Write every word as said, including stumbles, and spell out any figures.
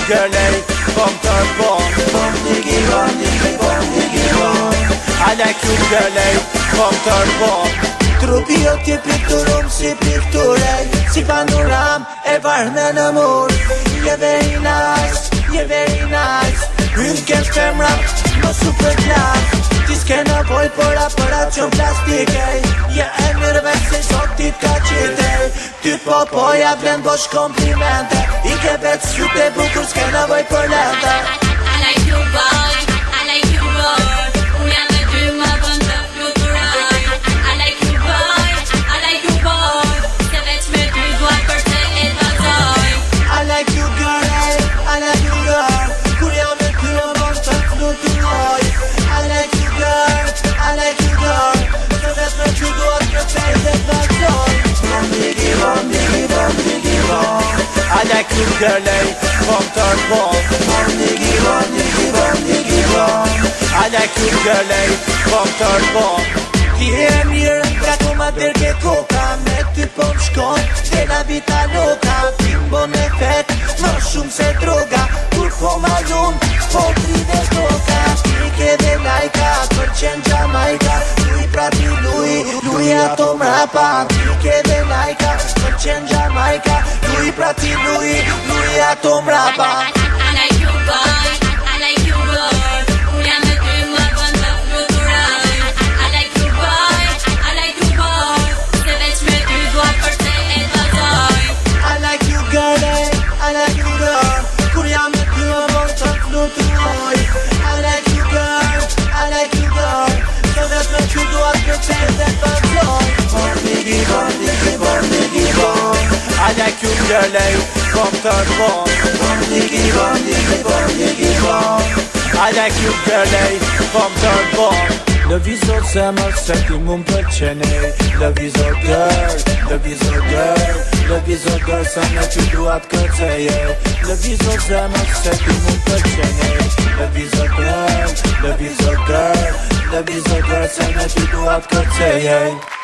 girl, ey, kom tërbon. Bom digi bom digi bom digi bom. I like you girl, ey, kom tërbon. Trupi jo t'je pikturum si pikture, si panoram e varme në mur. Je very nice, je very nice. Hynë ken femra, më super class. Ti s'ke nevoj për aparacion plastike. Je e mirëve se zotit ka qite. Ty po poja vlen bosh komplimente. I ke vetë syte bukur s'ke nevoj për lente. I like you boy, I like you boy. Unë jam me ty më bën të fluturoj. I like you boy, I like you boy. Se veç me ty dua për të e vazoj. I like you girl, hey, I like you girl. Kur jam me ty më bën të fluturoj. I like you girl, I like you girl. Se veç me ty dua për të e vazoj. Bom digi bom digi bom digi bom. I like you girl, ey, kom tërbon. Bom digi bom digi bom digi bom. I like you girl, ey, kom tërbon. Ti e mirë nga koma dërge koka. Me ty po m'shkon dhe la vita loka. Ti m'bon e fet më shumë se droga. Kur po ma lumë po pride toka. Ti ke dhe lajka për qenë Jamaica. Luj pra ti luj, luj ato mrapa. Ti ke dhe lajka për qenë Jamaica. Luj pra ti luj, luj ato mrapa. I like you boy, I like you boy. Unë jam me ty më bën të fluturoj. I like you boy, I like you boy. Se veç me ty dua për të e vazoj. I like you girl, hey, I like you girl. Kur jam me ty më bën të fluturoj. I like you girl, I like you girl. Se veç me ty dua për të e vazoj. Bom digi bom digi bom digi bom. I like you girl, ey, kom tërbon. Bom digi bom digi bom digi bom. I like you girl, ey, kom tërbon. Lëvizo zemër se ti mu m'pëlqen, ej. Lëvizo girl, lëvizo girl. Lëvizo girl se me ty duat kërcej, ej. Lëvizo zemër se ti mu m'pëlqen, ej. Lëvizo girl, lëvizo girl. Lëvizo girl se me ty duat kërcej, ej.